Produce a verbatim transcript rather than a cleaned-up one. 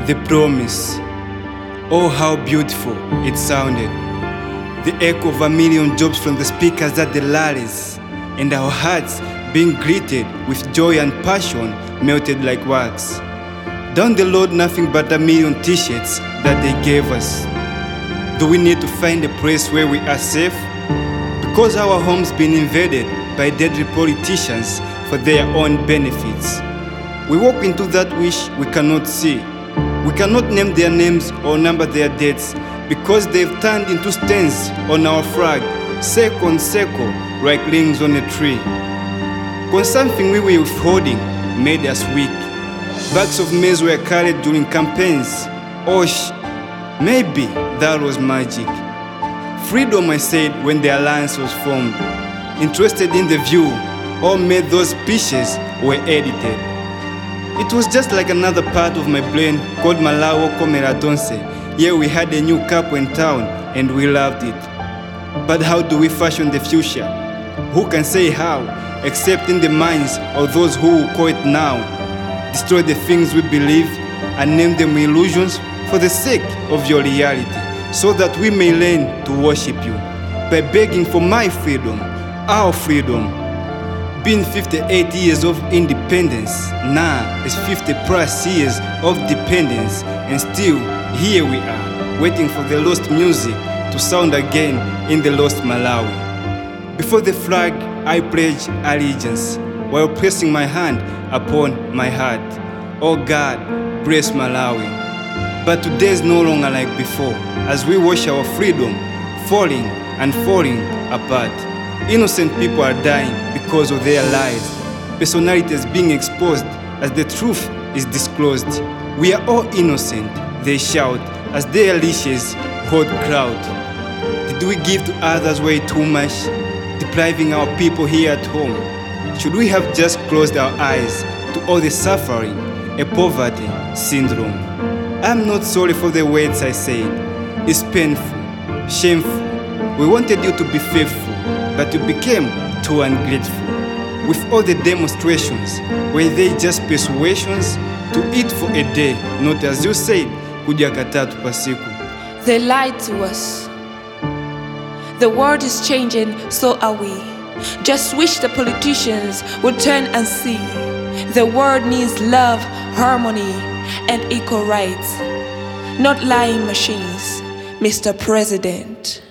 The promise. Oh, how beautiful it sounded. The echo of a million jobs from the speakers at the rallies, and our hearts being greeted with joy and passion melted like wax. Down the road, nothing but a million t-shirts that they gave us. Do we need to find a place where we are safe? Because our homes been invaded by deadly politicians for their own benefits. We walk into that wish we cannot see. We cannot name their names or number their dates because they've turned into stains on our flag, circle on circle, like rings on a tree. Cause something we were withholding made us weak. Bags of maize were carried during campaigns. Osh, maybe that was magic. Freedom, I said when the alliance was formed. Interested in the view, all made those speeches were edited. It was just like another part of my brain called Malawo Komeradonse. Yeah, we had a new couple in town and we loved it. But how do we fashion the future? Who can say how, except in the minds of those who will call it now? Destroy the things we believe and name them illusions for the sake of your reality, so that we may learn to worship you by begging for my freedom, our freedom. Been fifty-eight years of independence, now it's fifty plus years of dependence, and still here we are, waiting for the lost music to sound again in the lost Malawi. Before the flag, I pledge allegiance while pressing my hand upon my heart. Oh God, bless Malawi. But today is no longer like before, as we watch our freedom falling and falling apart. Innocent people are dying because of their lies. Personalities being exposed as the truth is disclosed. We are all innocent, they shout, as their leashes hold crowd. Did we give to others way too much, depriving our people here at home? Should we have just closed our eyes to all the suffering, a poverty syndrome? I'm not sorry for the words I said. It's painful, shameful. We wanted you to be faithful, but you became too ungrateful. With all the demonstrations, were they just persuasions to eat for a day, not as you said, kuja katatu pasiku? They lied to us. The world is changing, so are we. Just wish the politicians would turn and see. The world needs love, harmony, and equal rights, not lying machines, Mister President.